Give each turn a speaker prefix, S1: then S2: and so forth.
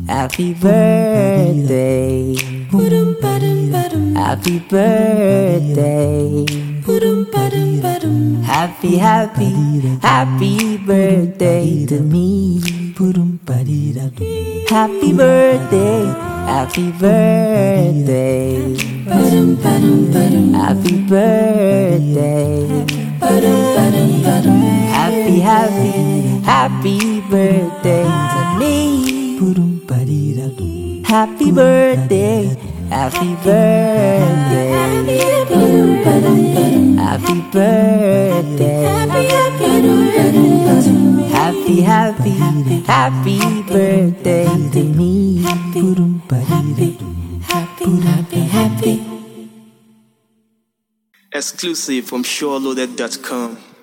S1: Happy birthday. Happy birthday. Happy, happy, happy birthday to me. Happy birthday. Happy birthday. Happy birthday. Happy, happy, happy birthday to me. Happy birthday. Happy birthday. Happy birthday. Happy, happy, happy birthday to me.
S2: Exclusive from SureLoaded.com.